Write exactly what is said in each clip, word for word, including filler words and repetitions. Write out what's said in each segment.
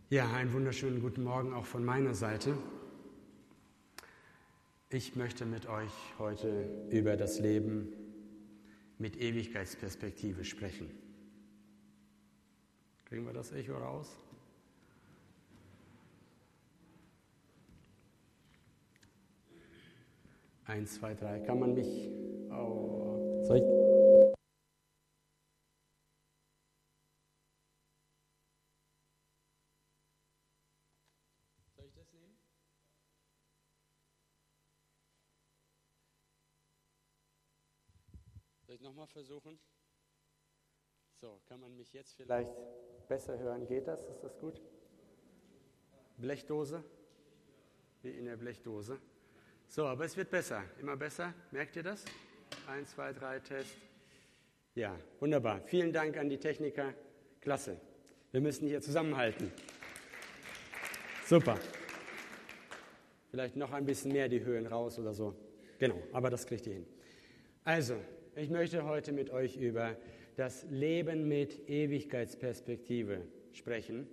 Ja, einen wunderschönen guten Morgen auch von meiner Seite. Ich möchte mit euch heute über das Leben mit Ewigkeitsperspektive sprechen. Kriegen wir das Echo raus? Eins, zwei, drei. Kann man mich... Oh, soll ich... Soll ich nochmal versuchen? So, kann man mich jetzt vielleicht besser hören? Geht das? Ist das gut? Blechdose? Wie in der Blechdose. So, aber es wird besser, immer besser. Merkt ihr das? Eins, zwei, drei, Test. Ja, wunderbar. Vielen Dank an die Techniker. Klasse. Wir müssen hier zusammenhalten. Super. Vielleicht noch ein bisschen mehr die Höhen raus oder so. Genau, aber das kriegt ihr hin. Also, ich möchte heute mit euch über das Leben mit Ewigkeitsperspektive sprechen.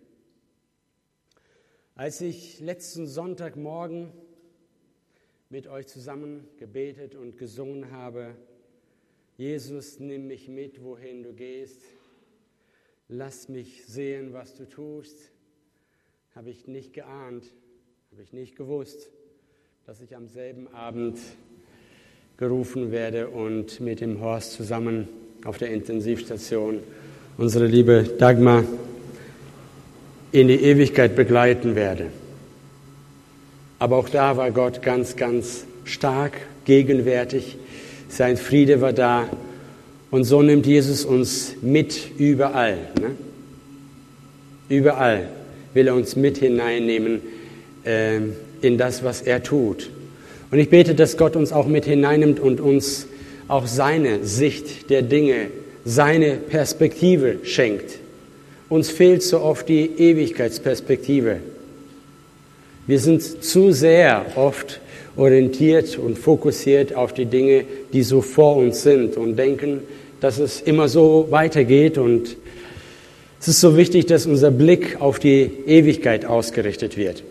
Als ich letzten Sonntagmorgen mit euch zusammen gebetet und gesungen habe, Jesus, nimm mich mit, wohin du gehst, lass mich sehen, was du tust, habe ich nicht geahnt, habe ich nicht gewusst, dass ich am selben Abend gerufen werde und mit dem Horst zusammen auf der Intensivstation unsere liebe Dagmar in die Ewigkeit begleiten werde. Aber auch da war Gott ganz, ganz stark gegenwärtig. Sein Friede war da. Und so nimmt Jesus uns mit überall. Ne? Überall will er uns mit hineinnehmen äh, in das, was er tut. Und ich bete, dass Gott uns auch mit hineinnimmt und uns auch seine Sicht der Dinge, seine Perspektive schenkt. Uns fehlt so oft die Ewigkeitsperspektive. Wir sind zu sehr oft orientiert und fokussiert auf die Dinge, die so vor uns sind und denken, dass es immer so weitergeht. Und es ist so wichtig, dass unser Blick auf die Ewigkeit ausgerichtet wird.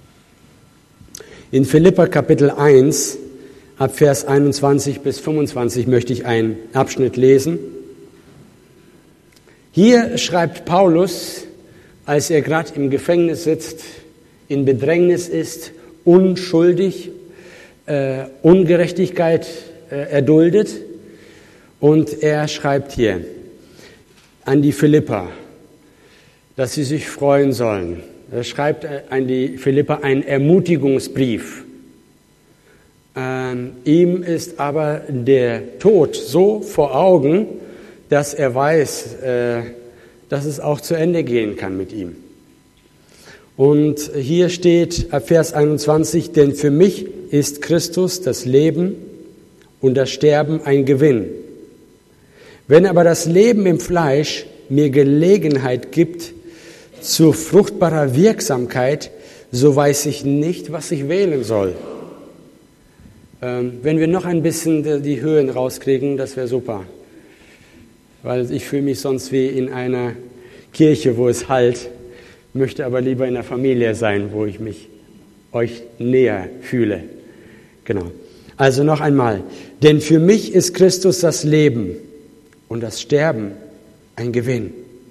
In Philipper Kapitel eins, ab Vers einundzwanzig bis fünfundzwanzig, möchte ich einen Abschnitt lesen. Hier schreibt Paulus, als er gerade im Gefängnis sitzt, in Bedrängnis ist, unschuldig, äh, Ungerechtigkeit äh, erduldet. Und er schreibt hier an die Philipper, dass sie sich freuen sollen. Er schreibt an die Philipper einen Ermutigungsbrief. Ähm, ihm ist aber der Tod so vor Augen, dass er weiß, äh, dass es auch zu Ende gehen kann mit ihm. Und hier steht Vers einundzwanzig, denn für mich ist Christus das Leben und das Sterben ein Gewinn. Wenn aber das Leben im Fleisch mir Gelegenheit gibt zu fruchtbarer Wirksamkeit, so weiß ich nicht, was ich wählen soll. Ähm, wenn wir noch ein bisschen die Höhen rauskriegen, das wäre super. Weil ich fühle mich sonst wie in einer Kirche, wo es hallt, möchte aber lieber in der Familie sein, wo ich mich euch näher fühle. Genau. Also noch einmal. Denn für mich ist Christus das Leben und das Sterben ein Gewinn.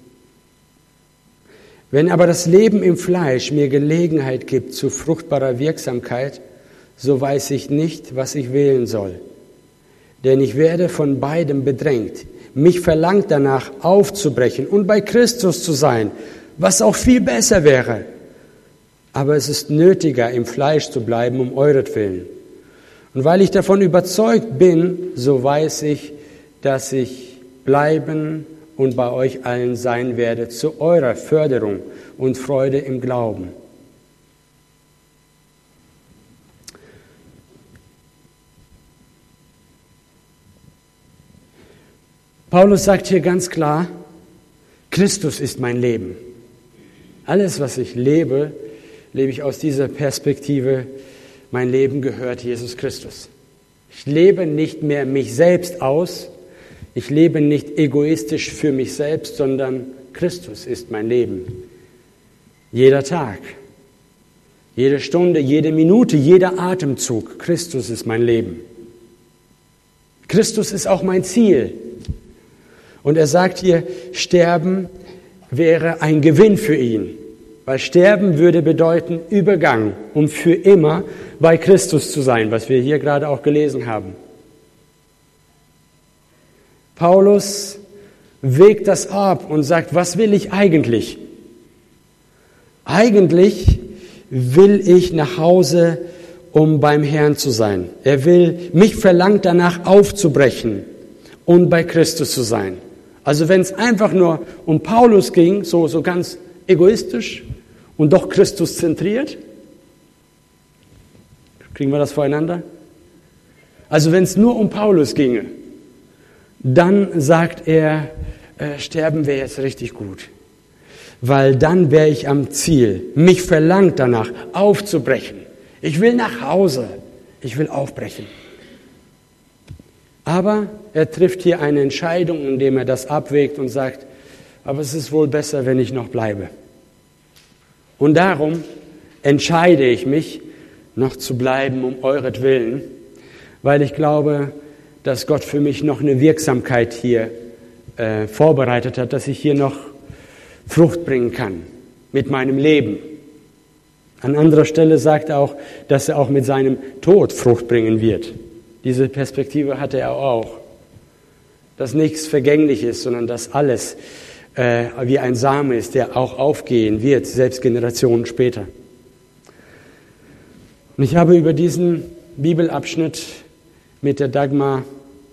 Wenn aber das Leben im Fleisch mir Gelegenheit gibt zu fruchtbarer Wirksamkeit, so weiß ich nicht, was ich wählen soll. Denn ich werde von beidem bedrängt. Mich verlangt danach aufzubrechen und bei Christus zu sein, was auch viel besser wäre. Aber es ist nötiger, im Fleisch zu bleiben, um euretwillen. Und weil ich davon überzeugt bin, so weiß ich, dass ich bleiben und bei euch allen sein werde, zu eurer Förderung und Freude im Glauben. Paulus sagt hier ganz klar, Christus ist mein Leben. Alles, was ich lebe, lebe ich aus dieser Perspektive, mein Leben gehört Jesus Christus. Ich lebe nicht mehr mich selbst aus, ich lebe nicht egoistisch für mich selbst, sondern Christus ist mein Leben. Jeder Tag, jede Stunde, jede Minute, jeder Atemzug. Christus ist mein Leben. Christus ist auch mein Ziel. Und er sagt hier, Sterben wäre ein Gewinn für ihn. Weil Sterben würde bedeuten Übergang, um für immer bei Christus zu sein, was wir hier gerade auch gelesen haben. Paulus wägt das ab und sagt, was will ich eigentlich? Eigentlich will ich nach Hause, um beim Herrn zu sein. Er will, mich verlangt danach aufzubrechen und bei Christus zu sein. Also wenn es einfach nur um Paulus ging, so, so ganz egoistisch und doch Christus zentriert, kriegen wir das voreinander? Also wenn es nur um Paulus ginge, dann sagt er, äh, sterben wäre jetzt richtig gut. Weil dann wäre ich am Ziel. Mich verlangt danach, aufzubrechen. Ich will nach Hause. Ich will aufbrechen. Aber er trifft hier eine Entscheidung, indem er das abwägt und sagt, aber es ist wohl besser, wenn ich noch bleibe. Und darum entscheide ich mich, noch zu bleiben, um euretwillen, weil ich glaube, dass Gott für mich noch eine Wirksamkeit hier äh, vorbereitet hat, dass ich hier noch Frucht bringen kann mit meinem Leben. An anderer Stelle sagt er auch, dass er auch mit seinem Tod Frucht bringen wird. Diese Perspektive hatte er auch. Dass nichts vergänglich ist, sondern dass alles äh, wie ein Same ist, der auch aufgehen wird, selbst Generationen später. Und ich habe über diesen Bibelabschnitt mit der Dagmar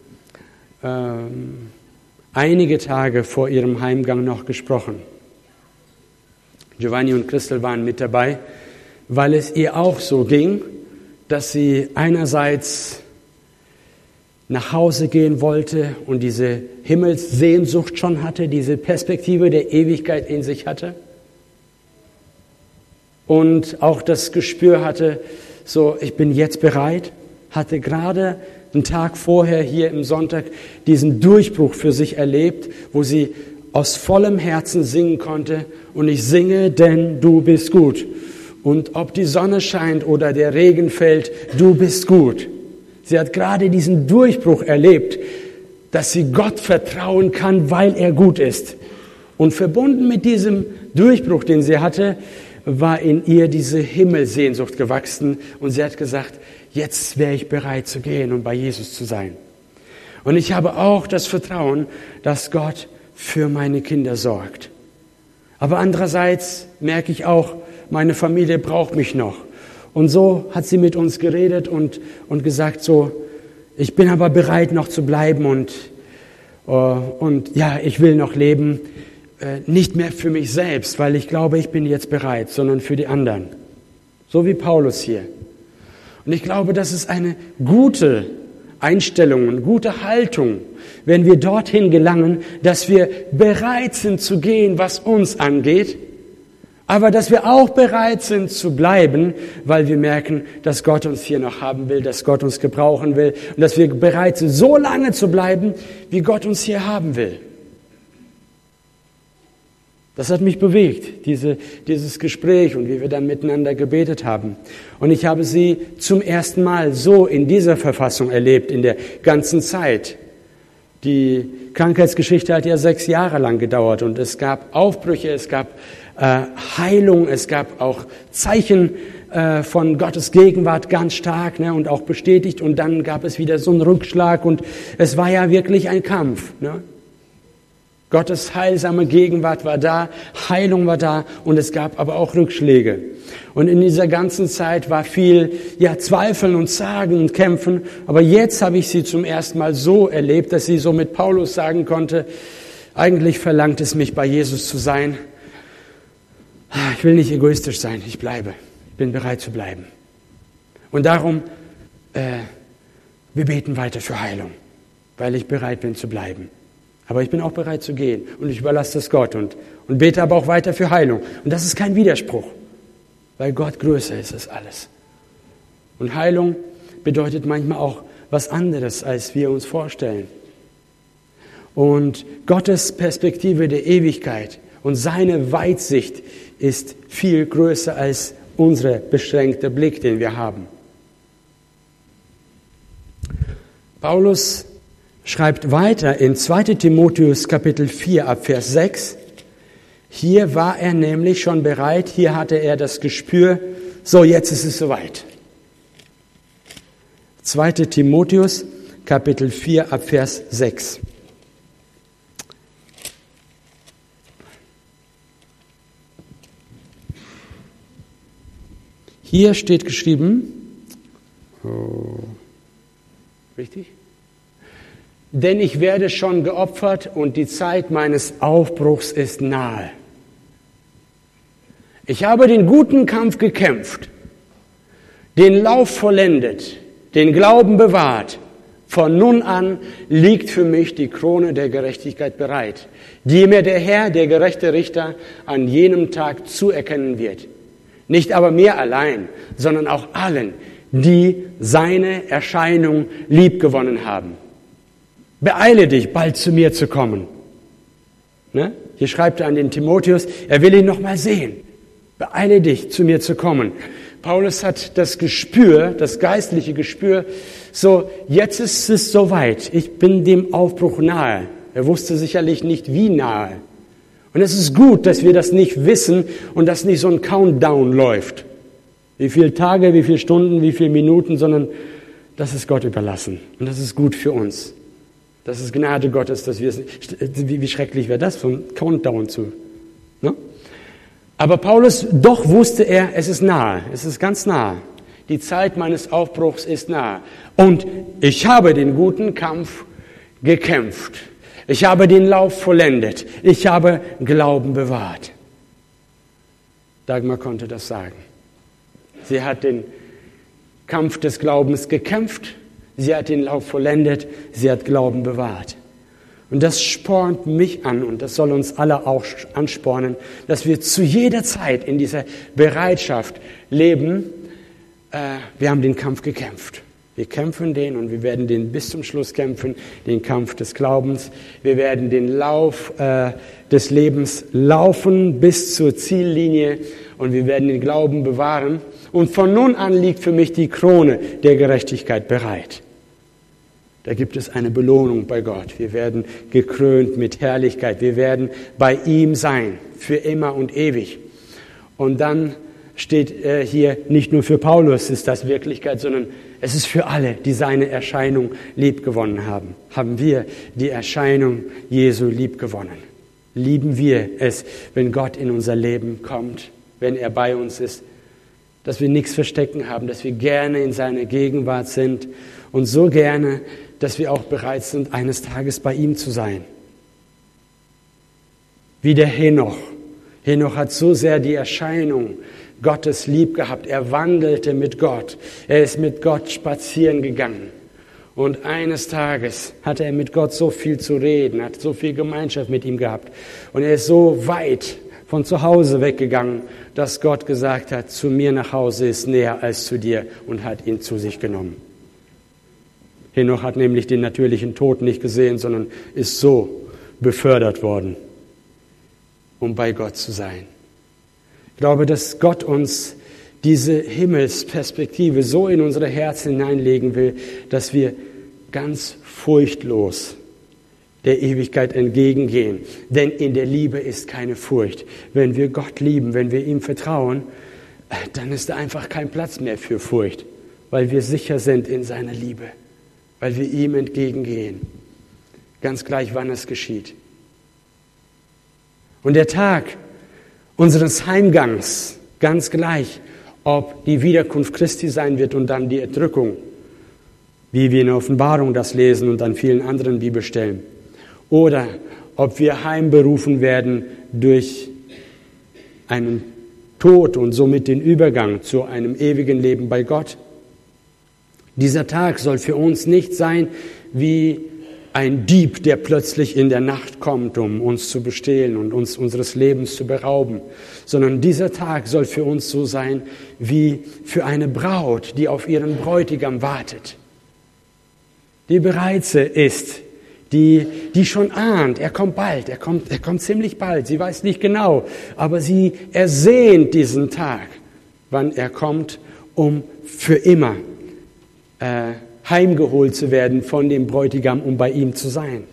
ähm, einige Tage vor ihrem Heimgang noch gesprochen. Giovanni und Christel waren mit dabei, weil es ihr auch so ging, dass sie einerseits nach Hause gehen wollte und diese Himmelssehnsucht schon hatte, diese Perspektive der Ewigkeit in sich hatte und auch das Gespür hatte, so ich bin jetzt bereit, hatte gerade einen Tag vorher hier im Sonntag diesen Durchbruch für sich erlebt, wo sie aus vollem Herzen singen konnte und ich singe, denn du bist gut. Und ob die Sonne scheint oder der Regen fällt, du bist gut. Sie hat gerade diesen Durchbruch erlebt, dass sie Gott vertrauen kann, weil er gut ist. Und verbunden mit diesem Durchbruch, den sie hatte, war in ihr diese Himmelsehnsucht gewachsen. Und sie hat gesagt, jetzt wäre ich bereit zu gehen und bei Jesus zu sein. Und ich habe auch das Vertrauen, dass Gott für meine Kinder sorgt. Aber andererseits merke ich auch, meine Familie braucht mich noch. Und so hat sie mit uns geredet und, und gesagt so, ich bin aber bereit noch zu bleiben und, uh, und ja, ich will noch leben, äh, nicht mehr für mich selbst, weil ich glaube, ich bin jetzt bereit, sondern für die anderen. So wie Paulus hier. Und ich glaube, das ist eine gute Einstellung, eine gute Haltung, wenn wir dorthin gelangen, dass wir bereit sind zu gehen, was uns angeht, aber dass wir auch bereit sind zu bleiben, weil wir merken, dass Gott uns hier noch haben will, dass Gott uns gebrauchen will und dass wir bereit sind, so lange zu bleiben, wie Gott uns hier haben will. Das hat mich bewegt, diese, dieses Gespräch und wie wir dann miteinander gebetet haben. Und ich habe sie zum ersten Mal so in dieser Verfassung erlebt, in der ganzen Zeit. Die Krankheitsgeschichte hat ja sechs Jahre lang gedauert und es gab Aufbrüche, es gab äh, Heilung, es gab auch Zeichen äh, von Gottes Gegenwart ganz stark, ne, und auch bestätigt. Und dann gab es wieder so einen Rückschlag und es war ja wirklich ein Kampf. Ne? Gottes heilsame Gegenwart war da, Heilung war da und es gab aber auch Rückschläge. Und in dieser ganzen Zeit war viel ja Zweifeln und Zagen und Kämpfen. Aber jetzt habe ich sie zum ersten Mal so erlebt, dass sie so mit Paulus sagen konnte, eigentlich verlangt es mich, bei Jesus zu sein. Ich will nicht egoistisch sein, ich bleibe. Ich bin bereit zu bleiben. Und darum, äh, wir beten weiter für Heilung, weil ich bereit bin zu bleiben. Aber ich bin auch bereit zu gehen und ich überlasse das Gott und, und bete aber auch weiter für Heilung. Und das ist kein Widerspruch, weil Gott größer ist als alles. Und Heilung bedeutet manchmal auch was anderes, als wir uns vorstellen. Und Gottes Perspektive der Ewigkeit und seine Weitsicht ist viel größer als unser beschränkter Blick, den wir haben. Paulus schreibt weiter in zweiter Timotheus Kapitel vier ab Vers sechs. Hier war er nämlich schon bereit, hier hatte er das Gespür, so jetzt ist es soweit. zweiter Timotheus Kapitel vier ab Vers sechs. Hier steht geschrieben, oh, richtig? Denn ich werde schon geopfert und die Zeit meines Aufbruchs ist nahe. Ich habe den guten Kampf gekämpft, den Lauf vollendet, den Glauben bewahrt. Von nun an liegt für mich die Krone der Gerechtigkeit bereit, die mir der Herr, der gerechte Richter, an jenem Tag zuerkennen wird. Nicht aber mir allein, sondern auch allen, die seine Erscheinung liebgewonnen haben. Beeile dich, bald zu mir zu kommen. Ne? Hier schreibt er an den Timotheus, er will ihn noch mal sehen. Beeile dich, zu mir zu kommen. Paulus hat das Gespür, das geistliche Gespür, so jetzt ist es soweit, ich bin dem Aufbruch nahe. Er wusste sicherlich nicht, wie nahe. Und es ist gut, dass wir das nicht wissen und dass nicht so ein Countdown läuft. Wie viele Tage, wie viele Stunden, wie viele Minuten, sondern das ist Gott überlassen. Und das ist gut für uns. Das ist Gnade Gottes, dass wir es, wie schrecklich wäre das, so ein Countdown zu. Ne? Aber Paulus, doch wusste er, es ist nahe, es ist ganz nahe. Die Zeit meines Aufbruchs ist nahe. Und ich habe den guten Kampf gekämpft. Ich habe den Lauf vollendet. Ich habe Glauben bewahrt. Dagmar konnte das sagen. Sie hat den Kampf des Glaubens gekämpft. Sie hat den Lauf vollendet. Sie hat Glauben bewahrt. Und das spornt mich an und das soll uns alle auch anspornen, dass wir zu jeder Zeit in dieser Bereitschaft leben. Äh, wir haben den Kampf gekämpft. Wir kämpfen den und wir werden den bis zum Schluss kämpfen, den Kampf des Glaubens. Wir werden den Lauf äh, des Lebens laufen bis zur Ziellinie und wir werden den Glauben bewahren. Und von nun an liegt für mich die Krone der Gerechtigkeit bereit. Da gibt es eine Belohnung bei Gott. Wir werden gekrönt mit Herrlichkeit. Wir werden bei ihm sein, für immer und ewig. Und dann steht äh, hier, nicht nur für Paulus ist das Wirklichkeit, sondern es ist für alle, die seine Erscheinung liebgewonnen haben. Haben wir die Erscheinung Jesu liebgewonnen? Lieben wir es, wenn Gott in unser Leben kommt, wenn er bei uns ist, dass wir nichts verstecken haben, dass wir gerne in seiner Gegenwart sind und so gerne, dass wir auch bereit sind, eines Tages bei ihm zu sein. Wie der Henoch. Henoch hat so sehr die Erscheinung Gottes lieb gehabt. Er wandelte mit Gott. Er ist mit Gott spazieren gegangen. Und eines Tages hatte er mit Gott so viel zu reden, hat so viel Gemeinschaft mit ihm gehabt. Und er ist so weit von zu Hause weggegangen, dass Gott gesagt hat, zu mir nach Hause ist näher als zu dir und hat ihn zu sich genommen. Henoch hat nämlich den natürlichen Tod nicht gesehen, sondern ist so befördert worden, um bei Gott zu sein. Ich glaube, dass Gott uns diese Himmelsperspektive so in unsere Herzen hineinlegen will, dass wir ganz furchtlos der Ewigkeit entgegengehen. Denn in der Liebe ist keine Furcht. Wenn wir Gott lieben, wenn wir ihm vertrauen, dann ist da einfach kein Platz mehr für Furcht, weil wir sicher sind in seiner Liebe, weil wir ihm entgegengehen. Ganz gleich, wann es geschieht. Und der Tag unseres Heimgangs, ganz gleich, ob die Wiederkunft Christi sein wird und dann die Entrückung, wie wir in der Offenbarung das lesen und an vielen anderen Bibelstellen, oder ob wir heimberufen werden durch einen Tod und somit den Übergang zu einem ewigen Leben bei Gott. Dieser Tag soll für uns nicht sein wie ein Dieb, der plötzlich in der Nacht kommt, um uns zu bestehlen und uns unseres Lebens zu berauben, sondern dieser Tag soll für uns so sein wie für eine Braut, die auf ihren Bräutigam wartet, die bereit ist, die, die schon ahnt, er kommt bald, er kommt, er kommt ziemlich bald. Sie weiß nicht genau, aber sie ersehnt diesen Tag, wann er kommt, um für immer äh, heimgeholt zu werden von dem Bräutigam, um bei ihm zu sein.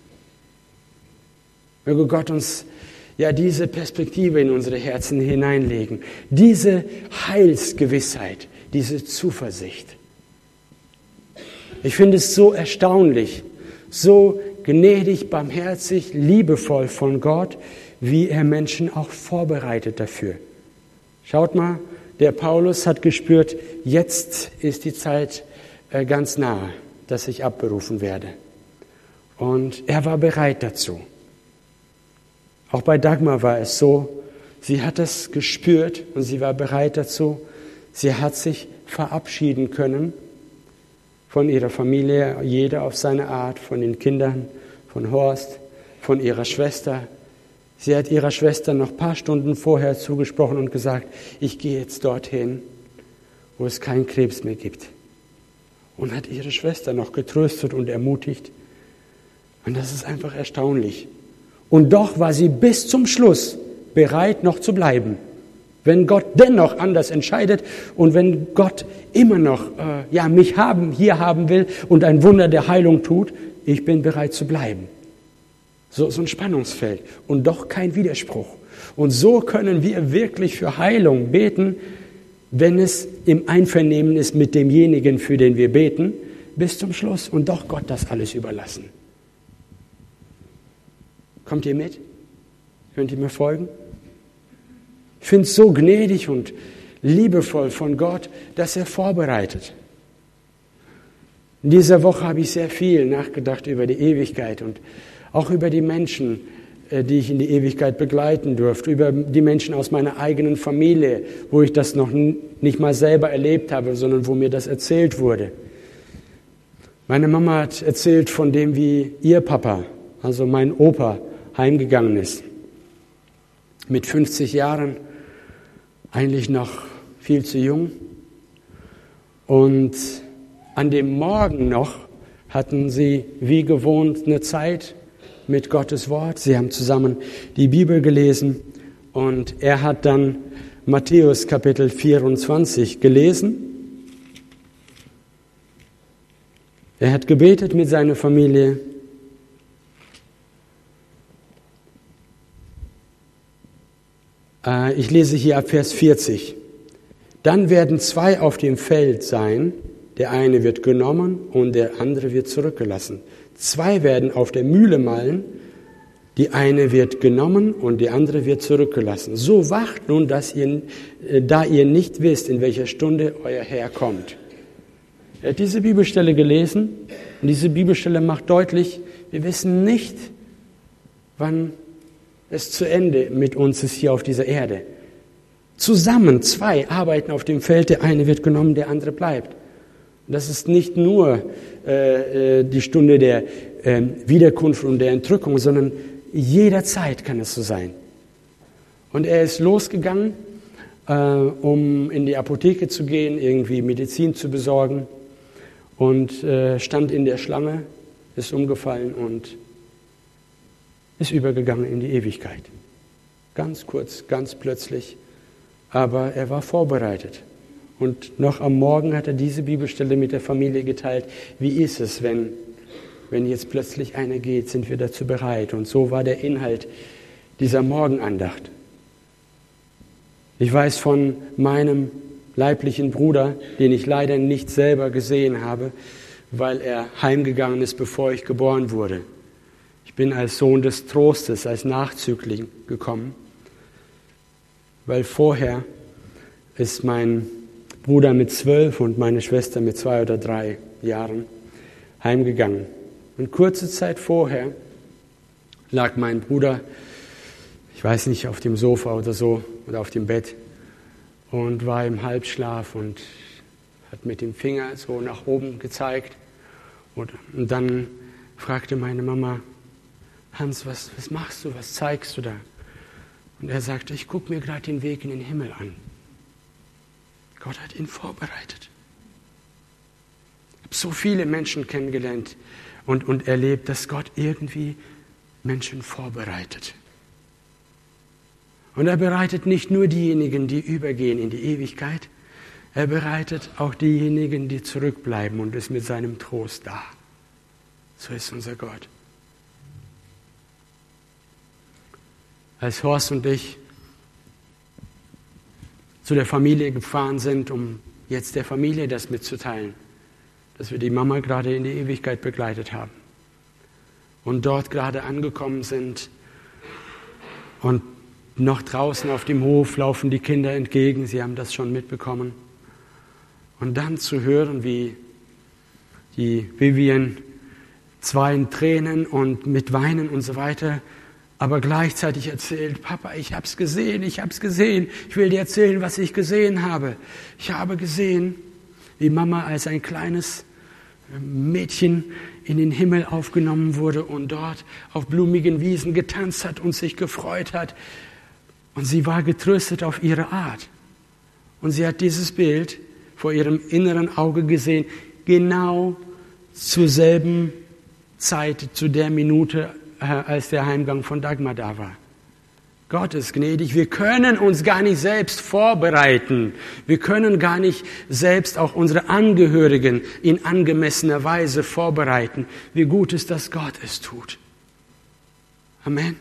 Möge Gott uns ja diese Perspektive in unsere Herzen hineinlegen, diese Heilsgewissheit, diese Zuversicht. Ich finde es so erstaunlich, so gnädig, barmherzig, liebevoll von Gott, wie er Menschen auch vorbereitet dafür. Schaut mal, der Paulus hat gespürt, jetzt ist die Zeit ganz nahe, dass ich abberufen werde. Und er war bereit dazu. Auch bei Dagmar war es so, sie hat es gespürt und sie war bereit dazu. Sie hat sich verabschieden können von ihrer Familie, jeder auf seine Art, von den Kindern, von Horst, von ihrer Schwester. Sie hat ihrer Schwester noch ein paar Stunden vorher zugesprochen und gesagt, ich gehe jetzt dorthin, wo es keinen Krebs mehr gibt. Und hat ihre Schwester noch getröstet und ermutigt. Und das ist einfach erstaunlich. Und doch war sie bis zum Schluss bereit, noch zu bleiben. Wenn Gott dennoch anders entscheidet und wenn Gott immer noch äh, ja, mich haben, hier haben will und ein Wunder der Heilung tut, ich bin bereit zu bleiben. So, so ein Spannungsfeld und doch kein Widerspruch. Und so können wir wirklich für Heilung beten, wenn es im Einvernehmen ist mit demjenigen, für den wir beten, bis zum Schluss und doch Gott das alles überlassen. Kommt ihr mit? Könnt ihr mir folgen? Ich finde es so gnädig und liebevoll von Gott, dass er vorbereitet. In dieser Woche habe ich sehr viel nachgedacht über die Ewigkeit und auch über die Menschen, die ich in die Ewigkeit begleiten durfte, über die Menschen aus meiner eigenen Familie, wo ich das noch nicht mal selber erlebt habe, sondern wo mir das erzählt wurde. Meine Mama hat erzählt von dem, wie ihr Papa, also mein Opa, heimgegangen ist. Mit fünfzig Jahren, eigentlich noch viel zu jung. Und an dem Morgen noch hatten sie wie gewohnt eine Zeit mit Gottes Wort. Sie haben zusammen die Bibel gelesen und er hat dann Matthäus Kapitel vierundzwanzig gelesen. Er hat gebetet mit seiner Familie. Ich lese hier ab Vers vierzig. Dann werden zwei auf dem Feld sein, der eine wird genommen und der andere wird zurückgelassen. Zwei werden auf der Mühle mahlen, die eine wird genommen und die andere wird zurückgelassen. So wacht nun, dass ihr, da ihr nicht wisst, in welcher Stunde euer Herr kommt. Er hat diese Bibelstelle gelesen und diese Bibelstelle macht deutlich, wir wissen nicht, wann es zu Ende mit uns ist hier auf dieser Erde. Zusammen, zwei arbeiten auf dem Feld, der eine wird genommen, der andere bleibt. Und das ist nicht nur äh, die Stunde der äh, Wiederkunft und der Entrückung, sondern jederzeit kann es so sein. Und er ist losgegangen, äh, um in die Apotheke zu gehen, irgendwie Medizin zu besorgen und äh, stand in der Schlange, ist umgefallen und ist übergegangen in die Ewigkeit. Ganz kurz, ganz plötzlich. Aber er war vorbereitet. Und noch am Morgen hat er diese Bibelstelle mit der Familie geteilt. Wie ist es, wenn, wenn jetzt plötzlich einer geht, sind wir dazu bereit? Und so war der Inhalt dieser Morgenandacht. Ich weiß von meinem leiblichen Bruder, den ich leider nicht selber gesehen habe, weil er heimgegangen ist, bevor ich geboren wurde. Ich bin als Sohn des Trostes, als Nachzügling gekommen, weil vorher ist mein Bruder mit zwölf und meine Schwester mit zwei oder drei Jahren heimgegangen. Und kurze Zeit vorher lag mein Bruder, ich weiß nicht, auf dem Sofa oder so oder auf dem Bett und war im Halbschlaf und hat mit dem Finger so nach oben gezeigt. Und, und dann fragte meine Mama, Hans, was, was machst du, was zeigst du da? Und er sagte, ich gucke mir gerade den Weg in den Himmel an. Gott hat ihn vorbereitet. Ich habe so viele Menschen kennengelernt und, und erlebt, dass Gott irgendwie Menschen vorbereitet. Und er bereitet nicht nur diejenigen, die übergehen in die Ewigkeit, er bereitet auch diejenigen, die zurückbleiben und ist mit seinem Trost da. So ist unser Gott. Als Horst und ich zu der Familie gefahren sind, um jetzt der Familie das mitzuteilen, dass wir die Mama gerade in die Ewigkeit begleitet haben und dort gerade angekommen sind und noch draußen auf dem Hof laufen die Kinder entgegen, sie haben das schon mitbekommen. Und dann zu hören, wie die Vivian zwar in Tränen und mit Weinen und so weiter, aber gleichzeitig erzählt, Papa, ich habe es gesehen, ich habe es gesehen, ich will dir erzählen, was ich gesehen habe. Ich habe gesehen, wie Mama als ein kleines Mädchen in den Himmel aufgenommen wurde und dort auf blumigen Wiesen getanzt hat und sich gefreut hat. Und sie war getröstet auf ihre Art. Und sie hat dieses Bild vor ihrem inneren Auge gesehen, genau zur selben Zeit, zu der Minute, als der Heimgang von Dagmar da war. Gott ist gnädig. Wir können uns gar nicht selbst vorbereiten. Wir können gar nicht selbst auch unsere Angehörigen in angemessener Weise vorbereiten. Wie gut ist, dass Gott es tut. Amen.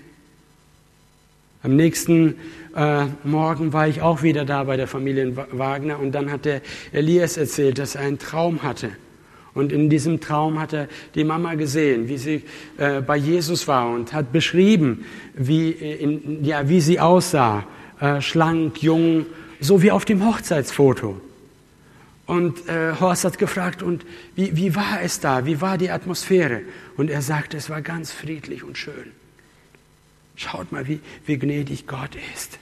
Am nächsten äh, Morgen war ich auch wieder da bei der Familie Wagner und dann hat der Elias erzählt, dass er einen Traum hatte. Und in diesem Traum hat er die Mama gesehen, wie sie äh, bei Jesus war und hat beschrieben, wie, in, ja, wie sie aussah, äh, schlank, jung, so wie auf dem Hochzeitsfoto. Und äh, Horst hat gefragt, und wie, wie war es da, wie war die Atmosphäre? Und er sagte, es war ganz friedlich und schön. Schaut mal, wie, wie gnädig Gott ist.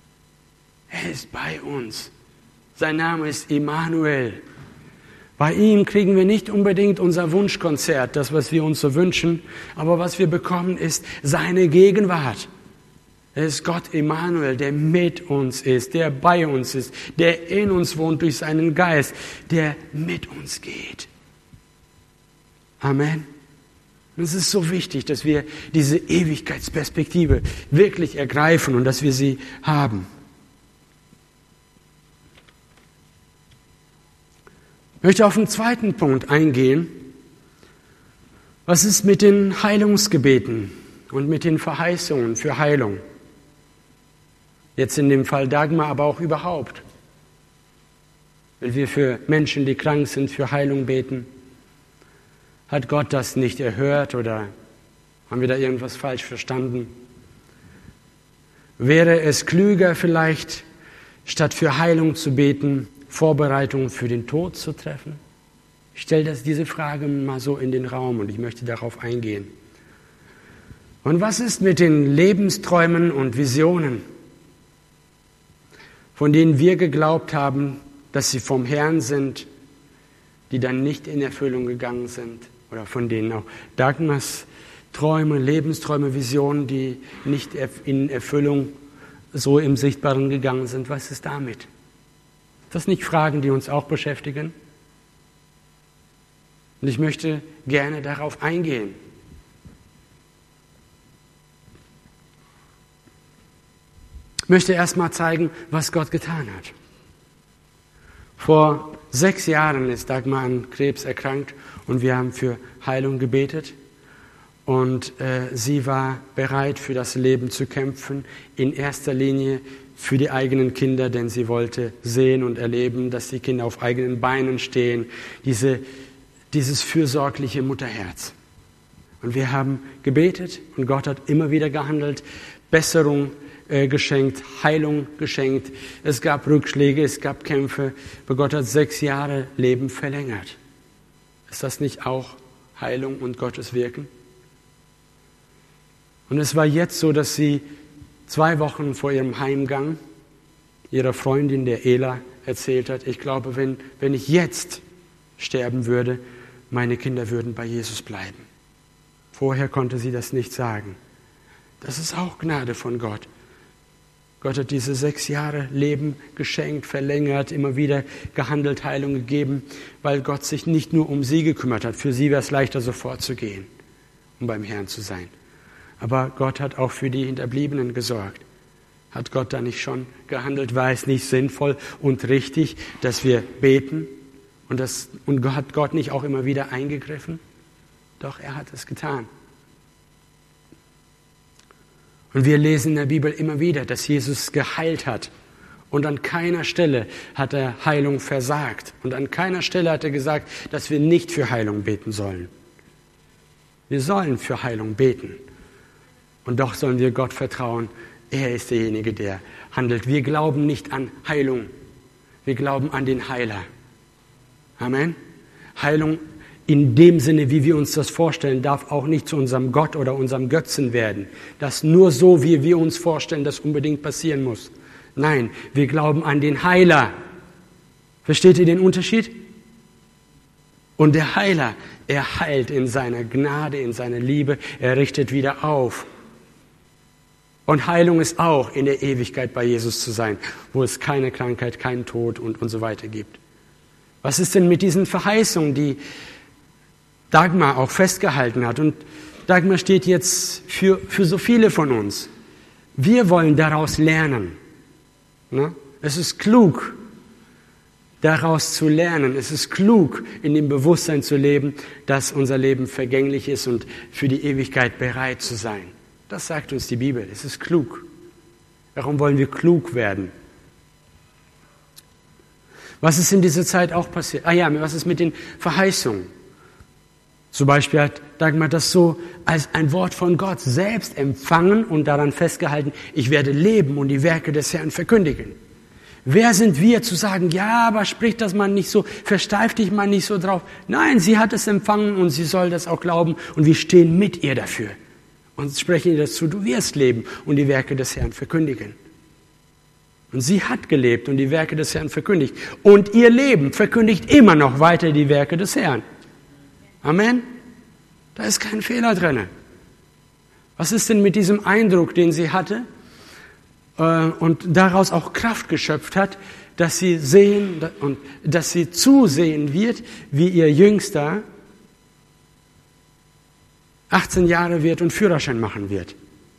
Er ist bei uns. Sein Name ist Immanuel. Bei ihm kriegen wir nicht unbedingt unser Wunschkonzert, das, was wir uns so wünschen, aber was wir bekommen, ist seine Gegenwart. Er ist Gott Immanuel, der mit uns ist, der bei uns ist, der in uns wohnt durch seinen Geist, der mit uns geht. Amen. Und es ist so wichtig, dass wir diese Ewigkeitsperspektive wirklich ergreifen und dass wir sie haben. Ich möchte auf den zweiten Punkt eingehen. Was ist mit den Heilungsgebeten und mit den Verheißungen für Heilung? Jetzt in dem Fall Dagmar, aber auch überhaupt. Wenn wir für Menschen, die krank sind, für Heilung beten, hat Gott das nicht erhört oder haben wir da irgendwas falsch verstanden? Wäre es klüger vielleicht, statt für Heilung zu beten, Vorbereitungen für den Tod zu treffen? Ich stelle das, diese Frage mal so in den Raum und ich möchte darauf eingehen. Und was ist mit den Lebensträumen und Visionen, von denen wir geglaubt haben, dass sie vom Herrn sind, die dann nicht in Erfüllung gegangen sind? Oder von denen auch Dagmars Träume, Lebensträume, Visionen, die nicht in Erfüllung so im Sichtbaren gegangen sind. Was ist damit? Das sind nicht Fragen, die uns auch beschäftigen. Und ich möchte gerne darauf eingehen. Ich möchte erst mal zeigen, was Gott getan hat. Vor sechs Jahren ist Dagmar an Krebs erkrankt und wir haben für Heilung gebetet. Und äh, sie war bereit, für das Leben zu kämpfen, in erster Linie für die eigenen Kinder, denn sie wollte sehen und erleben, dass die Kinder auf eigenen Beinen stehen, diese, dieses fürsorgliche Mutterherz. Und wir haben gebetet und Gott hat immer wieder gehandelt, Besserung äh, geschenkt, Heilung geschenkt. Es gab Rückschläge, es gab Kämpfe, aber Gott hat sechs Jahre Leben verlängert. Ist das nicht auch Heilung und Gottes Wirken? Und es war jetzt so, dass sie zwei Wochen vor ihrem Heimgang ihrer Freundin, der Ela, erzählt hat, ich glaube, wenn, wenn ich jetzt sterben würde, meine Kinder würden bei Jesus bleiben. Vorher konnte sie das nicht sagen. Das ist auch Gnade von Gott. Gott hat diese sechs Jahre Leben geschenkt, verlängert, immer wieder gehandelt, Heilung gegeben, weil Gott sich nicht nur um sie gekümmert hat. Für sie wäre es leichter, sofort zu gehen, um beim Herrn zu sein. Aber Gott hat auch für die Hinterbliebenen gesorgt. Hat Gott da nicht schon gehandelt? War es nicht sinnvoll und richtig, dass wir beten? Und, das, und hat Gott nicht auch immer wieder eingegriffen? Doch, er hat es getan. Und wir lesen in der Bibel immer wieder, dass Jesus geheilt hat. Und an keiner Stelle hat er Heilung versagt. Und an keiner Stelle hat er gesagt, dass wir nicht für Heilung beten sollen. Wir sollen für Heilung beten. Und doch sollen wir Gott vertrauen. Er ist derjenige, der handelt. Wir glauben nicht an Heilung. Wir glauben an den Heiler. Amen. Heilung in dem Sinne, wie wir uns das vorstellen, darf auch nicht zu unserem Gott oder unserem Götzen werden. Dass nur so, wie wir uns vorstellen, das unbedingt passieren muss. Nein, wir glauben an den Heiler. Versteht ihr den Unterschied? Und der Heiler, er heilt in seiner Gnade, in seiner Liebe, er richtet wieder auf. Und Heilung ist auch in der Ewigkeit bei Jesus zu sein, wo es keine Krankheit, keinen Tod und, und so weiter gibt. Was ist denn mit diesen Verheißungen, die Dagmar auch festgehalten hat? Und Dagmar steht jetzt für, für so viele von uns. Wir wollen daraus lernen. Ne? Es ist klug, daraus zu lernen. Es ist klug, in dem Bewusstsein zu leben, dass unser Leben vergänglich ist und für die Ewigkeit bereit zu sein. Das sagt uns die Bibel. Es ist klug. Warum wollen wir klug werden? Was ist in dieser Zeit auch passiert? Ah ja, was ist mit den Verheißungen? Zum Beispiel hat Dagmar das so als ein Wort von Gott selbst empfangen und daran festgehalten, ich werde leben und die Werke des Herrn verkündigen. Wer sind wir zu sagen, ja, aber sprich das mal nicht so, versteif dich mal nicht so drauf. Nein, sie hat es empfangen und sie soll das auch glauben und wir stehen mit ihr dafür. Und sprechen ihr dazu, du wirst leben und die Werke des Herrn verkündigen. Und sie hat gelebt und die Werke des Herrn verkündigt. Und ihr Leben verkündigt immer noch weiter die Werke des Herrn. Amen. Da ist kein Fehler drin. Was ist denn mit diesem Eindruck, den sie hatte äh, und daraus auch Kraft geschöpft hat, dass sie sehen und dass sie zusehen wird, wie ihr Jüngster achtzehn Jahre wird und Führerschein machen wird.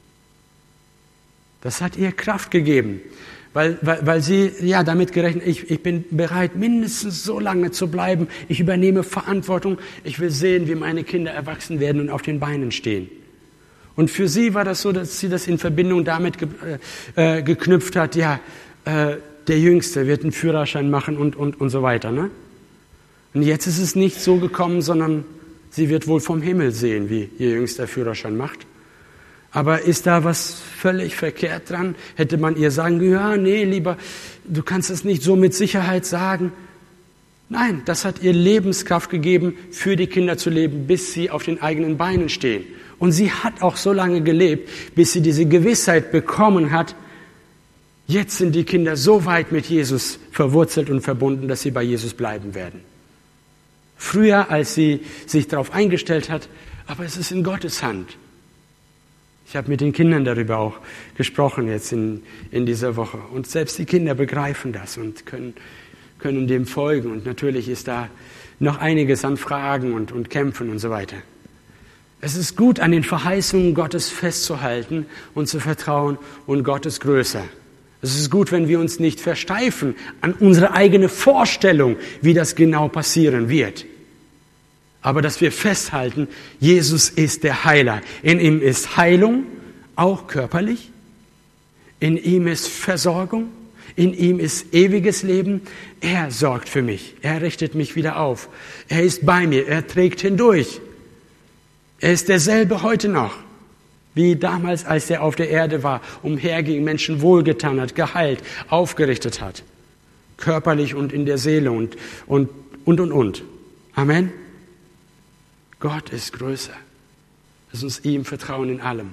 Das hat ihr Kraft gegeben, weil, weil, weil sie ja damit gerechnet, ich, ich bin bereit, mindestens so lange zu bleiben. Ich übernehme Verantwortung. Ich will sehen, wie meine Kinder erwachsen werden und auf den Beinen stehen. Und für sie war das so, dass sie das in Verbindung damit ge, äh, geknüpft hat, ja, äh, der Jüngste wird einen Führerschein machen und, und, und so weiter. Ne? Und jetzt ist es nicht so gekommen, sondern sie wird wohl vom Himmel sehen, wie ihr Jüngster Führerschein macht. Aber ist da was völlig verkehrt dran? Hätte man ihr sagen können, ja, nee, lieber, du kannst es nicht so mit Sicherheit sagen. Nein, das hat ihr Lebenskraft gegeben, für die Kinder zu leben, bis sie auf den eigenen Beinen stehen. Und sie hat auch so lange gelebt, bis sie diese Gewissheit bekommen hat, jetzt sind die Kinder so weit mit Jesus verwurzelt und verbunden, dass sie bei Jesus bleiben werden. Früher, als sie sich darauf eingestellt hat, aber es ist in Gottes Hand. Ich habe mit den Kindern darüber auch gesprochen jetzt in, in dieser Woche. Und selbst die Kinder begreifen das und können, können dem folgen. Und natürlich ist da noch einiges an Fragen und, und Kämpfen und so weiter. Es ist gut, an den Verheißungen Gottes festzuhalten und zu vertrauen und Gott ist größer. Es ist gut, wenn wir uns nicht versteifen an unsere eigene Vorstellung, wie das genau passieren wird. Aber dass wir festhalten, Jesus ist der Heiler. In ihm ist Heilung, auch körperlich. In ihm ist Versorgung. In ihm ist ewiges Leben. Er sorgt für mich. Er richtet mich wieder auf. Er ist bei mir. Er trägt hindurch. Er ist derselbe heute noch, wie damals, als er auf der Erde war, umherging, Menschen wohlgetan hat, geheilt, aufgerichtet hat. Körperlich und in der Seele und, und, und, und, und. Amen. Gott ist größer. Lass uns ihm vertrauen in allem.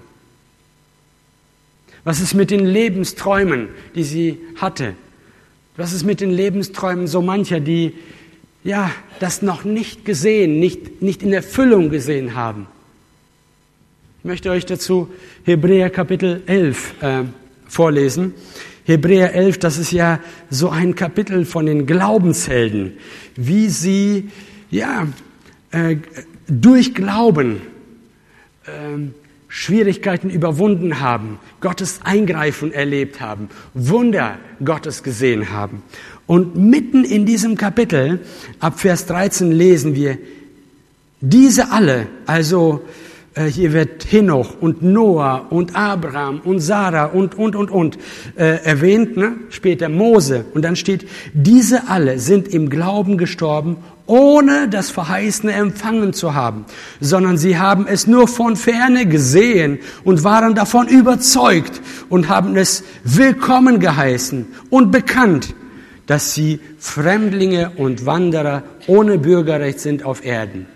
Was ist mit den Lebensträumen, die sie hatte? Was ist mit den Lebensträumen so mancher, die ja das noch nicht gesehen, nicht, nicht in Erfüllung gesehen haben? Ich möchte euch dazu Hebräer Kapitel elf äh, vorlesen. Hebräer elf, das ist ja so ein Kapitel von den Glaubenshelden, wie sie ja äh, durch Glauben äh, Schwierigkeiten überwunden haben, Gottes Eingreifen erlebt haben, Wunder Gottes gesehen haben. Und mitten in diesem Kapitel, ab Vers dreizehn, lesen wir, diese alle, also äh, hier wird Henoch und Noah und Abraham und Sarah und, und, und, und äh, erwähnt, ne? Später Mose. Und dann steht, diese alle sind im Glauben gestorben, ohne das Verheißene empfangen zu haben, sondern sie haben es nur von Ferne gesehen und waren davon überzeugt und haben es willkommen geheißen und bekannt, dass sie Fremdlinge und Wanderer ohne Bürgerrecht sind auf Erden.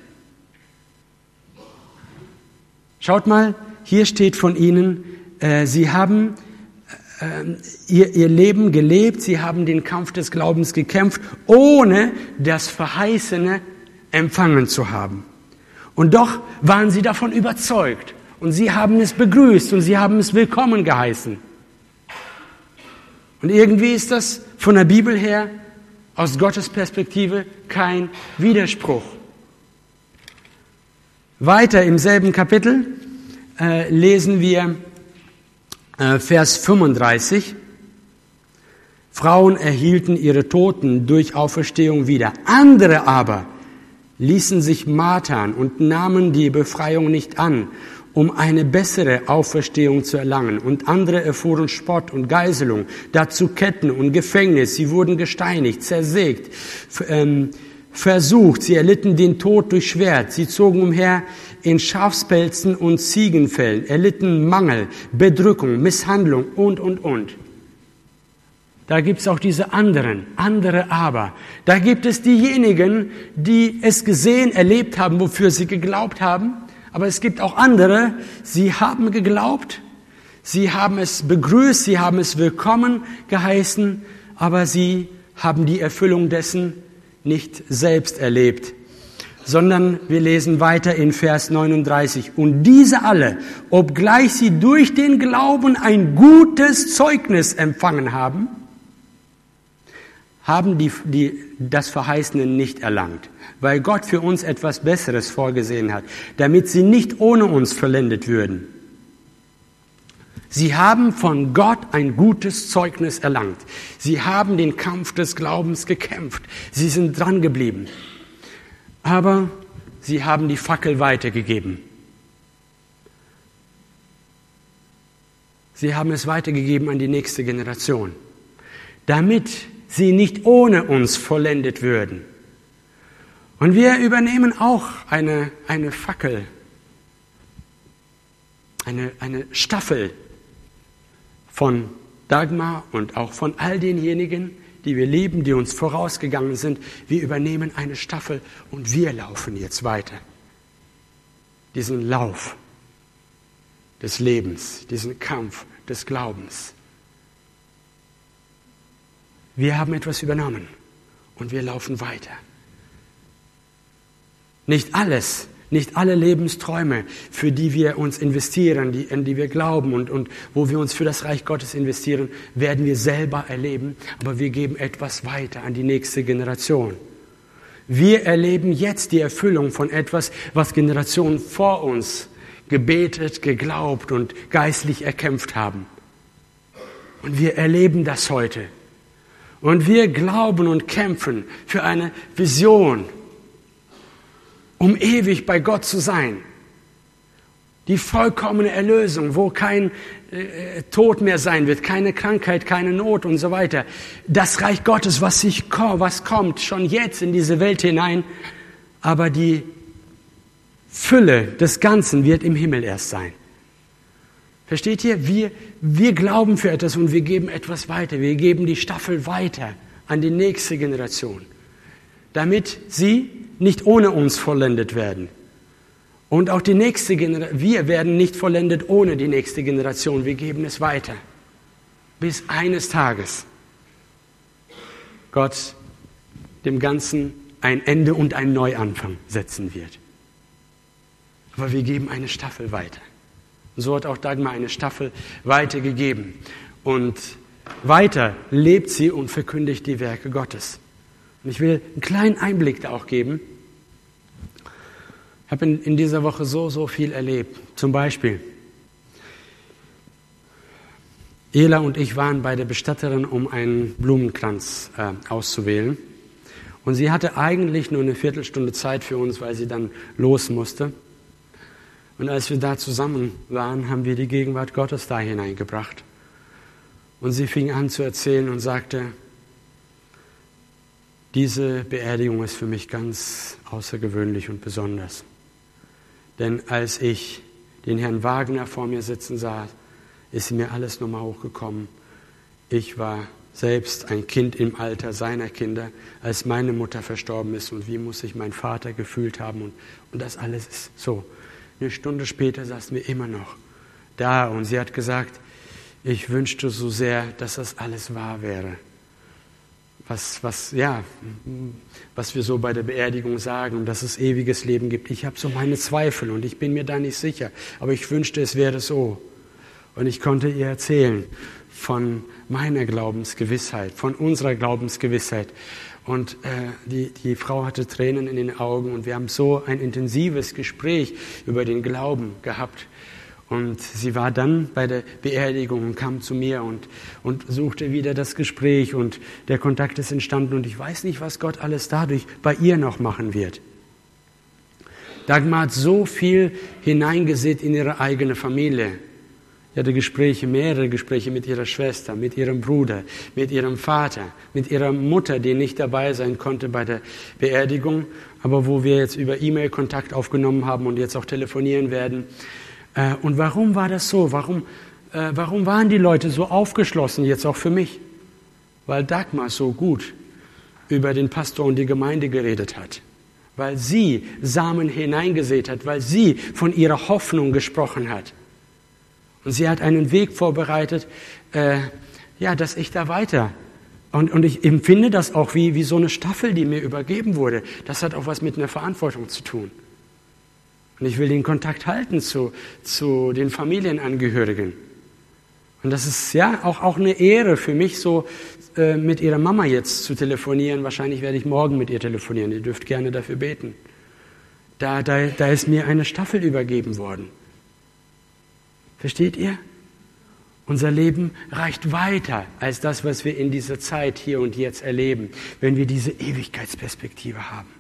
Schaut mal, hier steht von ihnen, äh, sie haben äh, ihr, ihr Leben gelebt, sie haben den Kampf des Glaubens gekämpft, ohne das Verheißene empfangen zu haben. Und doch waren sie davon überzeugt und sie haben es begrüßt und sie haben es willkommen geheißen. Und irgendwie ist das von der Bibel her, aus Gottes Perspektive, kein Widerspruch. Weiter im selben Kapitel äh, lesen wir äh, Vers fünfunddreißig. Frauen erhielten ihre Toten durch Auferstehung wieder. Andere aber ließen sich martern und nahmen die Befreiung nicht an, um eine bessere Auferstehung zu erlangen. Und andere erfuhren Spott und Geiselung, dazu Ketten und Gefängnis. Sie wurden gesteinigt, zersägt, ähm, versucht. Sie erlitten den Tod durch Schwert. Sie zogen umher in Schafspelzen und Ziegenfällen, erlitten Mangel, Bedrückung, Misshandlung und, und, und. Da gibt es auch diese anderen, andere aber. Da gibt es diejenigen, die es gesehen, erlebt haben, wofür sie geglaubt haben. Aber es gibt auch andere, sie haben geglaubt, sie haben es begrüßt, sie haben es willkommen geheißen, aber sie haben die Erfüllung dessen nicht selbst erlebt. Sondern wir lesen weiter in Vers neununddreißig. Und diese alle, obgleich sie durch den Glauben ein gutes Zeugnis empfangen haben, haben die, die, das Verheißene nicht erlangt, weil Gott für uns etwas Besseres vorgesehen hat, damit sie nicht ohne uns vollendet würden. Sie haben von Gott ein gutes Zeugnis erlangt. Sie haben den Kampf des Glaubens gekämpft. Sie sind dran geblieben. Aber sie haben die Fackel weitergegeben. Sie haben es weitergegeben an die nächste Generation, damit sie nicht ohne uns vollendet würden. Und wir übernehmen auch eine, eine Fackel, eine, eine Staffel von Dagmar und auch von all denjenigen, die wir lieben, die uns vorausgegangen sind. Wir übernehmen eine Staffel und wir laufen jetzt weiter. Diesen Lauf des Lebens, diesen Kampf des Glaubens. Wir haben etwas übernommen und wir laufen weiter. Nicht alles, nicht alle Lebensträume, für die wir uns investieren, die, in die wir glauben und, und wo wir uns für das Reich Gottes investieren, werden wir selber erleben, aber wir geben etwas weiter an die nächste Generation. Wir erleben jetzt die Erfüllung von etwas, was Generationen vor uns gebetet, geglaubt und geistlich erkämpft haben. Und wir erleben das heute. Und wir glauben und kämpfen für eine Vision, um ewig bei Gott zu sein. Die vollkommene Erlösung, wo kein äh, Tod mehr sein wird, keine Krankheit, keine Not und so weiter. Das Reich Gottes, was, sich, was kommt, schon jetzt in diese Welt hinein, aber die Fülle des Ganzen wird im Himmel erst sein. Versteht ihr? Wir, wir glauben für etwas und wir geben etwas weiter. Wir geben die Staffel weiter an die nächste Generation, damit sie nicht ohne uns vollendet werden. Und auch die nächste Generation, wir werden nicht vollendet ohne die nächste Generation. Wir geben es weiter, bis eines Tages Gott dem Ganzen ein Ende und einen Neuanfang setzen wird. Aber wir geben eine Staffel weiter. Und so hat auch Dagmar eine Staffel weitergegeben. Und weiter lebt sie und verkündigt die Werke Gottes. Und ich will einen kleinen Einblick da auch geben. Ich habe in, in dieser Woche so, so viel erlebt. Zum Beispiel, Ela und ich waren bei der Bestatterin, um einen Blumenkranz äh, auszuwählen. Und sie hatte eigentlich nur eine Viertelstunde Zeit für uns, weil sie dann los musste. Und als wir da zusammen waren, haben wir die Gegenwart Gottes da hineingebracht. Und sie fing an zu erzählen und sagte, diese Beerdigung ist für mich ganz außergewöhnlich und besonders. Denn als ich den Herrn Wagner vor mir sitzen sah, ist mir alles nochmal hochgekommen. Ich war selbst ein Kind im Alter seiner Kinder, als meine Mutter verstorben ist. Und wie muss sich mein Vater gefühlt haben? Und, und das alles ist so. Eine Stunde später saßen wir immer noch da. Und sie hat gesagt, ich wünschte so sehr, dass das alles wahr wäre. Was, was, ja, was wir so bei der Beerdigung sagen, dass es ewiges Leben gibt. Ich habe so meine Zweifel und ich bin mir da nicht sicher. Aber ich wünschte, es wäre so. Und ich konnte ihr erzählen von meiner Glaubensgewissheit, von unserer Glaubensgewissheit. Und äh, die, die Frau hatte Tränen in den Augen und wir haben so ein intensives Gespräch über den Glauben gehabt. Und sie war dann bei der Beerdigung und kam zu mir und, und suchte wieder das Gespräch und der Kontakt ist entstanden. Und ich weiß nicht, was Gott alles dadurch bei ihr noch machen wird. Dagmar hat so viel hineingesät in ihre eigene Familie. Sie hatte Gespräche, mehrere Gespräche mit ihrer Schwester, mit ihrem Bruder, mit ihrem Vater, mit ihrer Mutter, die nicht dabei sein konnte bei der Beerdigung, aber wo wir jetzt über E-Mail Kontakt aufgenommen haben und jetzt auch telefonieren werden. Und warum war das so? Warum, äh, warum waren die Leute so aufgeschlossen, jetzt auch für mich? Weil Dagmar so gut über den Pastor und die Gemeinde geredet hat. Weil sie Samen hineingesät hat, weil sie von ihrer Hoffnung gesprochen hat. Und sie hat einen Weg vorbereitet, äh, ja, dass ich da weiter. Und, und ich empfinde das auch wie, wie so eine Staffel, die mir übergeben wurde. Das hat auch was mit einer Verantwortung zu tun. Und ich will den Kontakt halten zu, zu den Familienangehörigen. Und das ist ja auch, auch eine Ehre für mich, so äh, mit ihrer Mama jetzt zu telefonieren. Wahrscheinlich werde ich morgen mit ihr telefonieren. Ihr dürft gerne dafür beten. Da, da, da ist mir eine Staffel übergeben worden. Versteht ihr? Unser Leben reicht weiter als das, was wir in dieser Zeit hier und jetzt erleben, wenn wir diese Ewigkeitsperspektive haben.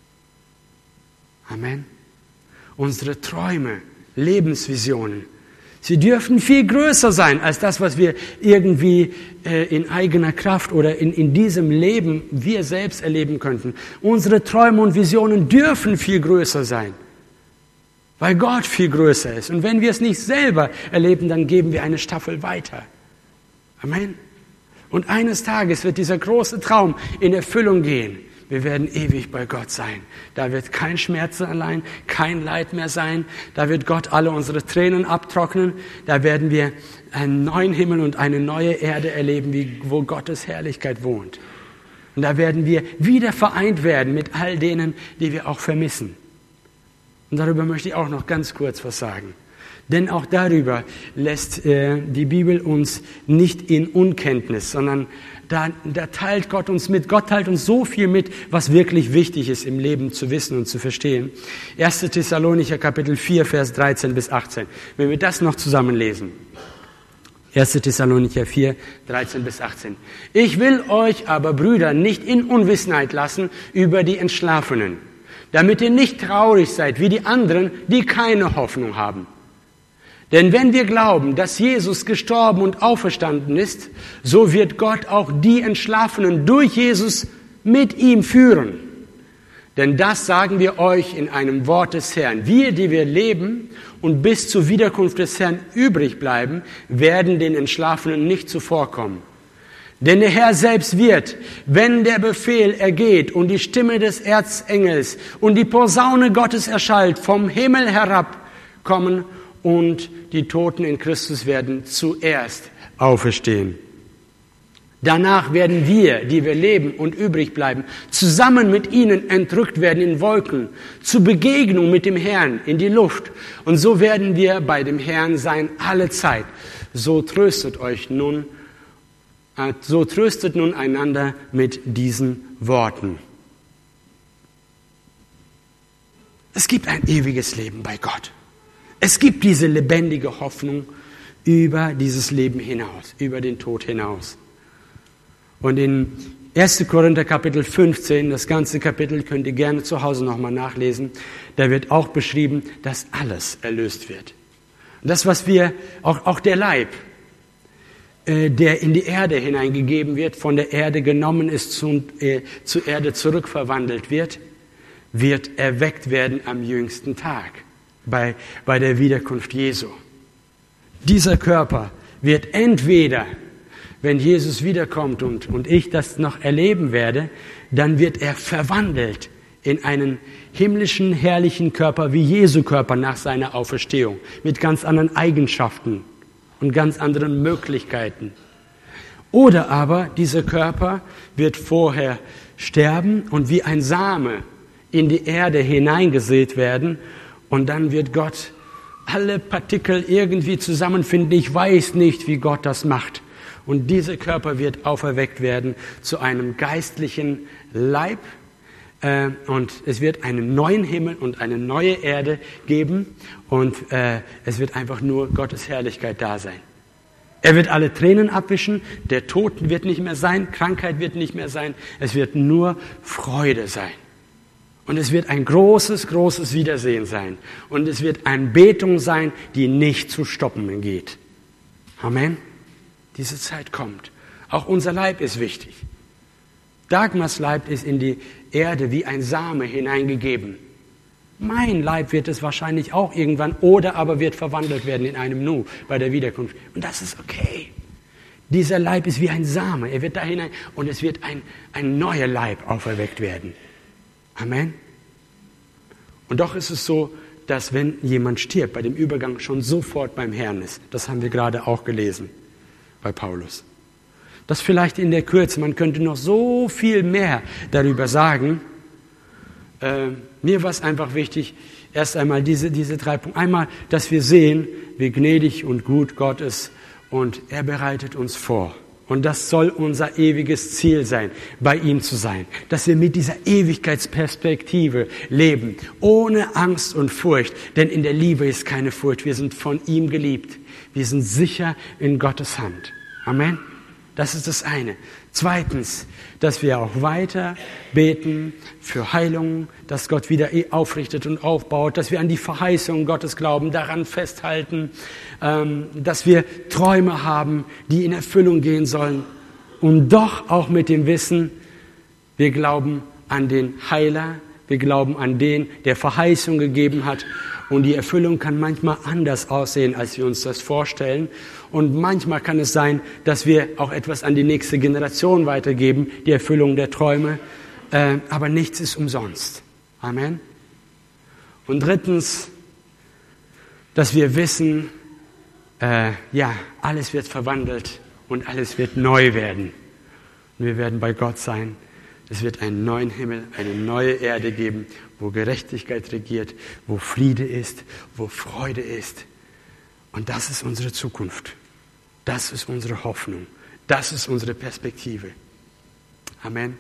Amen. Unsere Träume, Lebensvisionen, sie dürfen viel größer sein als das, was wir irgendwie äh, in eigener Kraft oder in, in diesem Leben wir selbst erleben könnten. Unsere Träume und Visionen dürfen viel größer sein, weil Gott viel größer ist. Und wenn wir es nicht selber erleben, dann geben wir eine Staffel weiter. Amen. Und eines Tages wird dieser große Traum in Erfüllung gehen. Wir werden ewig bei Gott sein. Da wird kein Schmerz allein, kein Leid mehr sein. Da wird Gott alle unsere Tränen abtrocknen. Da werden wir einen neuen Himmel und eine neue Erde erleben, wie, wo Gottes Herrlichkeit wohnt. Und da werden wir wieder vereint werden mit all denen, die wir auch vermissen. Und darüber möchte ich auch noch ganz kurz was sagen. Denn auch darüber lässt äh, die Bibel uns nicht in Unkenntnis, sondern da, da teilt Gott uns mit. Gott teilt uns so viel mit, was wirklich wichtig ist im Leben zu wissen und zu verstehen. erster Thessalonicher Kapitel vier, Vers dreizehn bis achtzehn. Wenn wir das noch zusammen lesen. erster Thessalonicher vier, dreizehn bis achtzehn. Ich will euch aber, Brüder, nicht in Unwissenheit lassen über die Entschlafenen, damit ihr nicht traurig seid wie die anderen, die keine Hoffnung haben. Denn wenn wir glauben, dass Jesus gestorben und auferstanden ist, so wird Gott auch die Entschlafenen durch Jesus mit ihm führen. Denn das sagen wir euch in einem Wort des Herrn. Wir, die wir leben und bis zur Wiederkunft des Herrn übrig bleiben, werden den Entschlafenen nicht zuvorkommen. Denn der Herr selbst wird, wenn der Befehl ergeht und die Stimme des Erzengels und die Posaune Gottes erschallt, vom Himmel herabkommen und die Toten in Christus werden zuerst auferstehen. Danach werden wir, die wir leben und übrig bleiben, zusammen mit ihnen entrückt werden in Wolken, zur Begegnung mit dem Herrn in die Luft. Und so werden wir bei dem Herrn sein alle Zeit. So tröstet euch nun, äh, so tröstet nun einander mit diesen Worten. Es gibt ein ewiges Leben bei Gott. Es gibt diese lebendige Hoffnung über dieses Leben hinaus, über den Tod hinaus. Und in erster Korinther Kapitel fünfzehn, das ganze Kapitel könnt ihr gerne zu Hause nochmal nachlesen, da wird auch beschrieben, dass alles erlöst wird. Und das, was wir, auch, auch der Leib, äh, der in die Erde hineingegeben wird, von der Erde genommen ist, zu, äh, zur Erde zurückverwandelt wird, wird erweckt werden am jüngsten Tag, bei, bei der Wiederkunft Jesu. Dieser Körper wird entweder, wenn Jesus wiederkommt und, und ich das noch erleben werde, dann wird er verwandelt in einen himmlischen, herrlichen Körper wie Jesu Körper nach seiner Auferstehung, mit ganz anderen Eigenschaften und ganz anderen Möglichkeiten. Oder aber dieser Körper wird vorher sterben und wie ein Same in die Erde hineingesät werden und dann wird Gott alle Partikel irgendwie zusammenfinden. Ich weiß nicht, wie Gott das macht. Und dieser Körper wird auferweckt werden zu einem geistlichen Leib. Äh, und es wird einen neuen Himmel und eine neue Erde geben. Und äh, es wird einfach nur Gottes Herrlichkeit da sein. Er wird alle Tränen abwischen. Der Tod wird nicht mehr sein. Krankheit wird nicht mehr sein. Es wird nur Freude sein. Und es wird ein großes, großes Wiedersehen sein. Und es wird eine Anbetung sein, die nicht zu stoppen geht. Amen. Diese Zeit kommt. Auch unser Leib ist wichtig. Dagmars Leib ist in die Erde wie ein Same hineingegeben. Mein Leib wird es wahrscheinlich auch irgendwann oder aber wird verwandelt werden in einem Nu bei der Wiederkunft. Und das ist okay. Dieser Leib ist wie ein Same. Er wird da hinein und es wird ein, ein neuer Leib auferweckt werden. Amen. Und doch ist es so, dass wenn jemand stirbt, bei dem Übergang schon sofort beim Herrn ist. Das haben wir gerade auch gelesen bei Paulus. Das vielleicht in der Kürze, man könnte noch so viel mehr darüber sagen. Äh, mir war es einfach wichtig, erst einmal diese, diese drei Punkte. Einmal, dass wir sehen, wie gnädig und gut Gott ist und er bereitet uns vor. Und das soll unser ewiges Ziel sein, bei ihm zu sein. Dass wir mit dieser Ewigkeitsperspektive leben, ohne Angst und Furcht. Denn in der Liebe ist keine Furcht. Wir sind von ihm geliebt. Wir sind sicher in Gottes Hand. Amen. Das ist das eine. Zweitens, dass wir auch weiter beten für Heilung, dass Gott wieder aufrichtet und aufbaut, dass wir an die Verheißung Gottes glauben, daran festhalten, ähm, dass wir Träume haben, die in Erfüllung gehen sollen. Und doch auch mit dem Wissen, wir glauben an den Heiler, wir glauben an den, der Verheißung gegeben hat. Und die Erfüllung kann manchmal anders aussehen, als wir uns das vorstellen. Und manchmal kann es sein, dass wir auch etwas an die nächste Generation weitergeben, die Erfüllung der Träume. Äh, aber nichts ist umsonst. Amen. Und drittens, dass wir wissen, äh, ja, alles wird verwandelt und alles wird neu werden. Und wir werden bei Gott sein. Es wird einen neuen Himmel, eine neue Erde geben, wo Gerechtigkeit regiert, wo Friede ist, wo Freude ist. Und das ist unsere Zukunft. Das ist unsere Hoffnung. Das ist unsere Perspektive. Amen.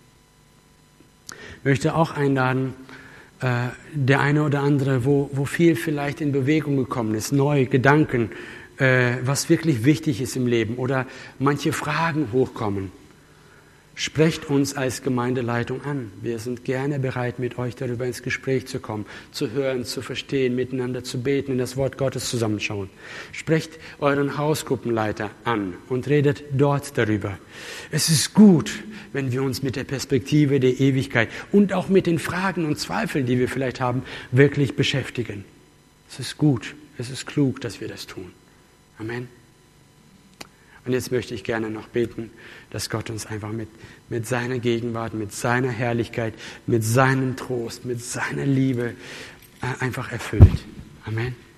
Ich möchte auch einladen, äh, der eine oder andere, wo, wo viel vielleicht in Bewegung gekommen ist, neue Gedanken, äh, was wirklich wichtig ist im Leben oder manche Fragen hochkommen. Sprecht uns als Gemeindeleitung an. Wir sind gerne bereit, mit euch darüber ins Gespräch zu kommen, zu hören, zu verstehen, miteinander zu beten, in das Wort Gottes zusammenschauen. Sprecht euren Hausgruppenleiter an und redet dort darüber. Es ist gut, wenn wir uns mit der Perspektive der Ewigkeit und auch mit den Fragen und Zweifeln, die wir vielleicht haben, wirklich beschäftigen. Es ist gut, es ist klug, dass wir das tun. Amen. Und jetzt möchte ich gerne noch beten, dass Gott uns einfach mit, mit seiner Gegenwart, mit seiner Herrlichkeit, mit seinem Trost, mit seiner Liebe einfach erfüllt. Amen.